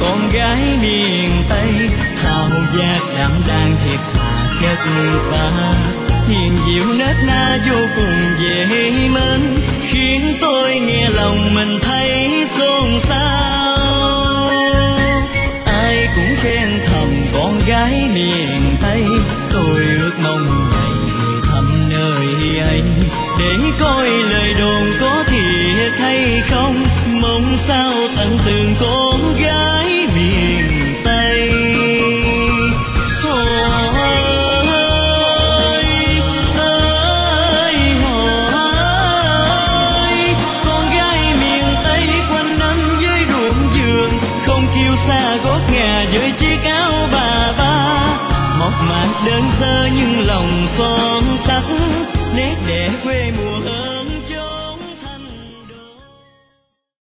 con gái miền Tây, thao giác đảm đang thiệt thà chất phá, hiền diệu nết na vô cùng dễ mến, khiến tôi nghe lòng mình thấy xôn xao. Ai cũng khen thầm con gái miền Tây, tôi ước mong ngày về thăm nơi ấy, để coi lời đồn có thiệt hay không, mong sao tận tường có